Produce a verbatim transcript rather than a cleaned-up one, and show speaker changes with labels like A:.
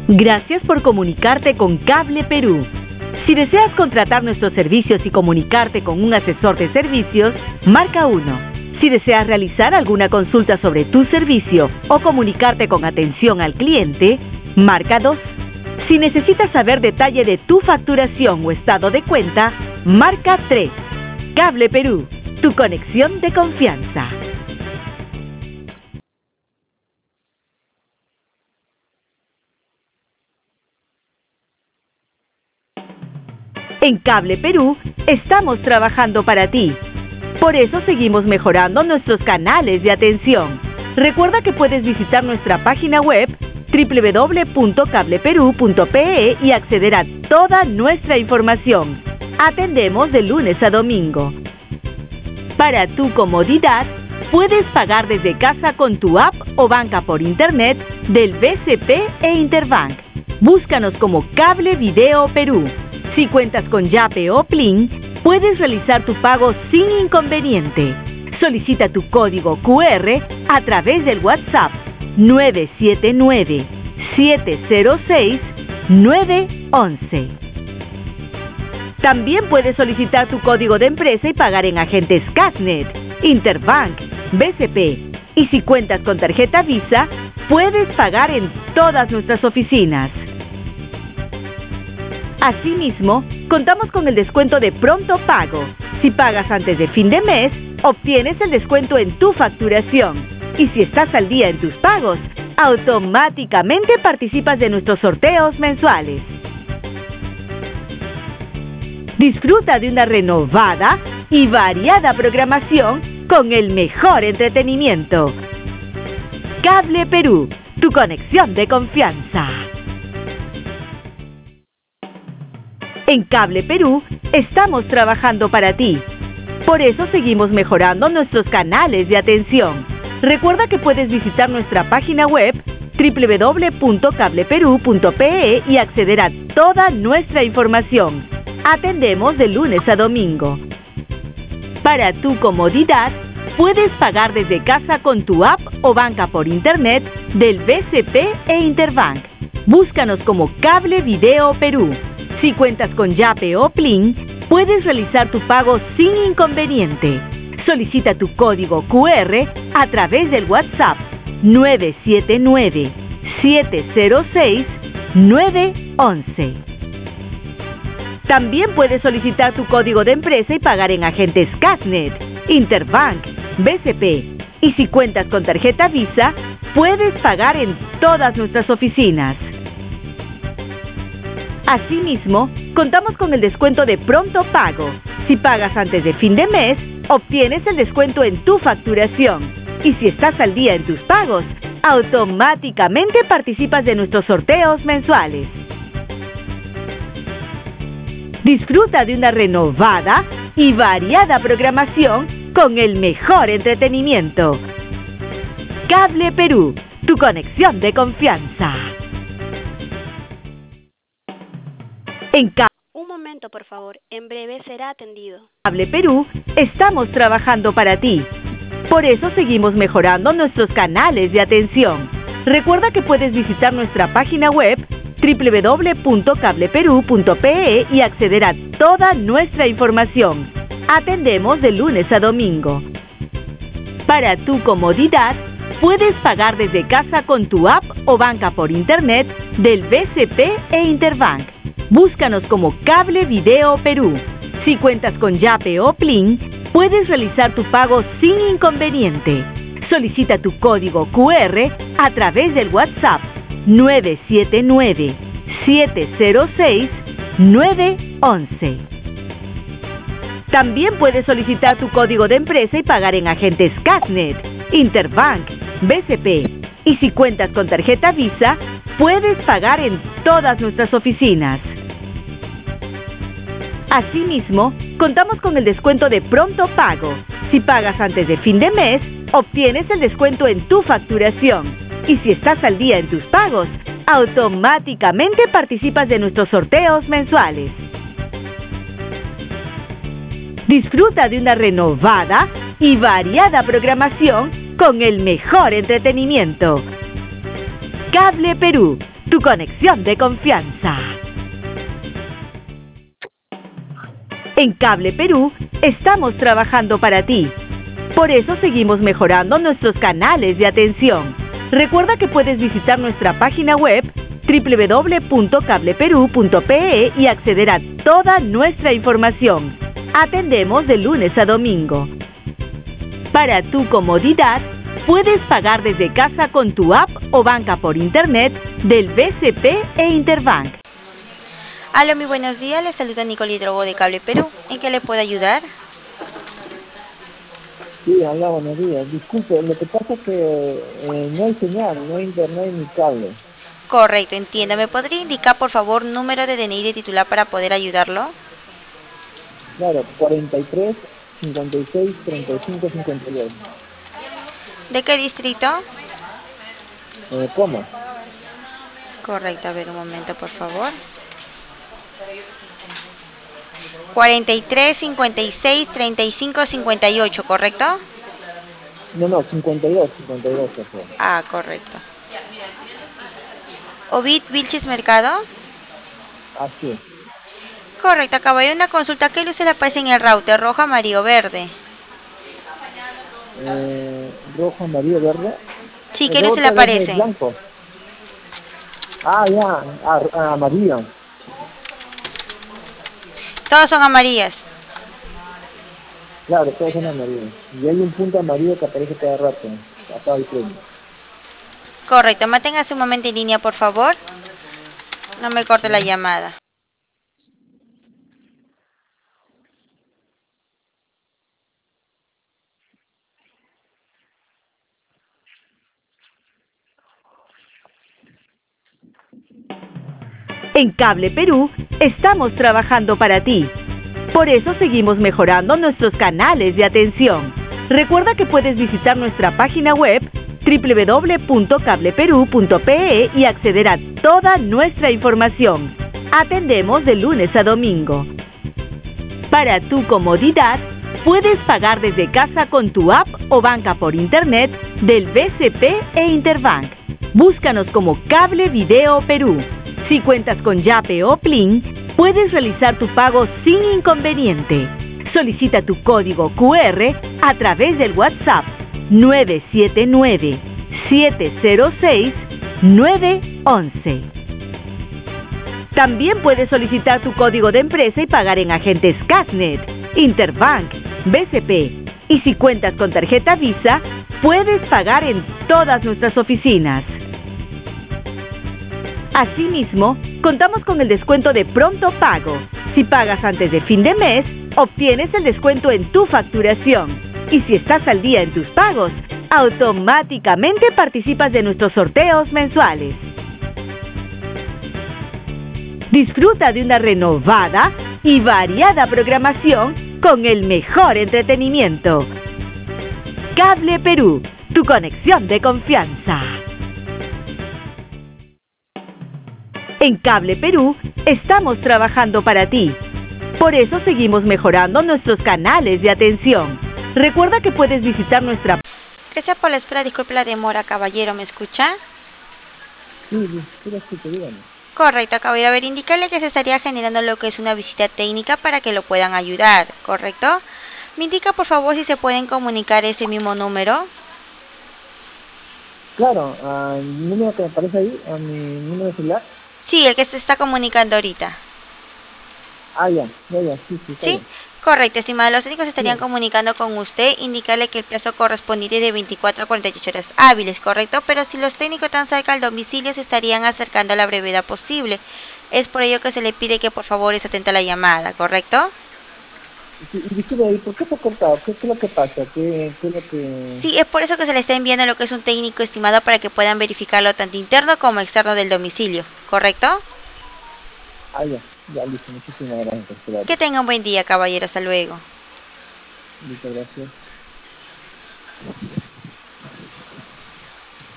A: Gracias por comunicarte con Cable Perú. Si deseas contratar nuestros servicios y comunicarte con un asesor de servicios, marca uno. Si deseas realizar alguna consulta sobre tu servicio o comunicarte con atención al cliente, marca dos. Si necesitas saber detalle de tu facturación o estado de cuenta, marca tres. Cable Perú, tu conexión de confianza. En Cable Perú estamos trabajando para ti. Por eso seguimos mejorando nuestros canales de atención. Recuerda que puedes visitar nuestra página web doble u doble u doble u punto cable perú punto pe e y acceder a toda nuestra información. Atendemos de lunes a domingo. Para tu comodidad, puedes pagar desde casa con tu app o banca por internet del B C P e Interbank. Búscanos como Cable Video Perú. Si cuentas con Yape o Plin, puedes realizar tu pago sin inconveniente. Solicita tu código cu erre a través del WhatsApp nueve siete nueve, siete cero seis, nueve once. También puedes solicitar tu código de empresa y pagar en agentes Casnet, Interbank, B C P. Y si cuentas con tarjeta Visa, puedes pagar en todas nuestras oficinas. Asimismo, contamos con el descuento de pronto pago. Si pagas antes de fin de mes, obtienes el descuento en tu facturación. Y si estás al día en tus pagos, automáticamente participas de nuestros sorteos mensuales. Disfruta de una renovada y variada programación con el mejor entretenimiento. Cable Perú, tu conexión de confianza. En Cable Perú estamos trabajando para ti. Por eso seguimos mejorando nuestros canales de atención. Recuerda que puedes visitar nuestra página web doble u doble u doble u punto cable perú punto pe e y acceder a toda nuestra información. Atendemos de lunes a domingo. Para tu comodidad, puedes pagar desde casa con tu app o banca por internet del B C P e Interbank. Búscanos como Cable Video Perú. Si cuentas con Yape o Plin, puedes realizar tu pago sin inconveniente. Solicita tu código cu erre a través del WhatsApp nueve siete nueve, siete cero seis, nueve once. También puedes solicitar tu código de empresa y pagar en agentes Casnet, Interbank, B C P. Y si cuentas con tarjeta Visa, puedes pagar en todas nuestras oficinas. Asimismo, contamos con el descuento de pronto pago. Si pagas antes de fin de mes, obtienes el descuento en tu facturación. Y si estás al día en tus pagos, automáticamente participas de nuestros sorteos mensuales. Disfruta de una renovada y variada programación con el mejor entretenimiento. Cable Perú, tu conexión de confianza. En Cable
B: Un momento, por favor. En breve será atendido.
A: Cable Perú estamos trabajando para ti. Por eso seguimos mejorando nuestros canales de atención. Recuerda que puedes visitar nuestra página web doble u doble u doble u punto cable perú punto pe e y acceder a toda nuestra información. Atendemos de lunes a domingo. Para tu comodidad, puedes pagar desde casa con tu app o banca por internet del B C P e Interbank. Búscanos como Cable Video Perú. Si cuentas con Yape o Plin, puedes realizar tu pago sin inconveniente. Solicita tu código cu erre a través del WhatsApp nueve siete nueve, siete cero seis, nueve once. También puedes solicitar tu código de empresa y pagar en agentes Casnet, Interbank, B C P. Y si cuentas con tarjeta Visa, puedes pagar en todas nuestras oficinas. Asimismo, contamos con el descuento de pronto pago. Si pagas antes de fin de mes, obtienes el descuento en tu facturación. Y si estás al día en tus pagos, automáticamente participas de nuestros sorteos mensuales. Disfruta de una renovada y variada programación con el mejor entretenimiento. Cable Perú, tu conexión de confianza. En Cable Perú estamos trabajando para ti. Por eso seguimos mejorando nuestros canales de atención. Recuerda que puedes visitar nuestra página web doble u doble u doble u punto cable perú punto pe e y acceder a toda nuestra información. Atendemos de lunes a domingo. Para tu comodidad, puedes pagar desde casa con tu app o banca por internet del B C P e Interbank.
C: Aló, muy buenos días. Les saluda Nicole Hidrobo de Cable Perú. ¿En qué le puedo ayudar?
D: Sí, hola, buenos días. Disculpe, lo que pasa es que eh, no hay señal, no hay internet ni cable.
C: Correcto, entiendo. ¿Me podría indicar, por favor, número de D N I de titular para poder ayudarlo?
D: Claro, cuarenta y tres, cincuenta y seis, treinta y cinco, cincuenta y dos.
C: ¿De qué distrito?
D: Eh, ¿Cómo?
C: Correcto, a ver un momento, por favor. cuarenta y tres, cincuenta y seis, treinta y cinco, cincuenta y ocho, ¿correcto?
D: No, no, cincuenta y dos, cincuenta y dos, por favor.
C: Ah, correcto. Ovid Vilches Mercado.
D: Así es.
C: Correcto, acabo de una consulta. ¿Qué luces le aparece en el router? ¿Roja, amarillo, verde?
D: Eh, rojo, amarillo, verde.
C: Sí, ¿qué
D: El
C: luces le
D: router es
C: aparece?
D: blanco. Ah, ya, ah, ah, amarillo.
C: Todas son amarillas.
D: Claro, todos son amarillos. Y hay un punto amarillo que aparece cada rato. Acá el premio.
C: Correcto, manténgase un momento en línea, por favor. No me corte la llamada.
A: En Cable Perú estamos trabajando para ti. Por eso seguimos mejorando nuestros canales de atención. Recuerda que puedes visitar nuestra página web doble u doble u doble u punto cable perú punto pe e y acceder a toda nuestra información. Atendemos de lunes a domingo. Para tu comodidad, puedes pagar desde casa con tu app o banca por internet del B C P e Interbank. Búscanos como Cable Video Perú. Si cuentas con Yape o Plin, puedes realizar tu pago sin inconveniente. Solicita tu código cu erre a través del WhatsApp nueve siete nueve, siete cero seis, nueve once. También puedes solicitar tu código de empresa y pagar en agentes Casnet, Interbank, B C P. Y si cuentas con tarjeta Visa, puedes pagar en todas nuestras oficinas. Asimismo, contamos con el descuento de pronto pago. Si pagas antes de fin de mes, obtienes el descuento en tu facturación. Y si estás al día en tus pagos, automáticamente participas de nuestros sorteos mensuales. Disfruta de una renovada y variada programación con el mejor entretenimiento. Cable Perú, tu conexión de confianza. En Cable Perú estamos trabajando para ti. Por eso seguimos mejorando nuestros canales de atención. Recuerda que puedes visitar nuestra...
C: Gracias por la espera, disculpe la demora, caballero, ¿me escucha?
D: Sí, sí, sí, lo escucho, dígame.
C: Correcto, caballero, a ver, indicarle que se estaría generando lo que es una visita técnica para que lo puedan ayudar, ¿correcto? Me indica, por favor, si se pueden comunicar ese mismo número.
D: Claro, al número que me aparece ahí, a mi número de celular.
C: Sí, el que se está comunicando ahorita.
D: Ah, ya, ya, ya, sí, sí.
C: ¿Sí? Correcto, estimado. Los técnicos estarían
D: Sí.
C: comunicando con usted, indicarle que el plazo correspondiente es de veinticuatro a cuarenta y ocho horas hábiles, ¿correcto? Pero si los técnicos están cerca del domicilio, se estarían acercando a la brevedad posible. Es por ello que se le pide que por favor esté atenta a la llamada, ¿correcto?
D: Sí, y disculpe, ¿y por qué se ha cortado? ¿Qué, qué es lo que pasa? ¿Qué, qué es lo que...?
C: Sí, es por eso que se le está enviando lo que es un técnico estimado para que puedan verificarlo tanto interno como externo del domicilio, ¿correcto?
D: Ah, ya, ya, listo, muchísimas gracias por esperar.
C: Que tenga un buen día, caballero. Hasta luego.
D: Muchas gracias.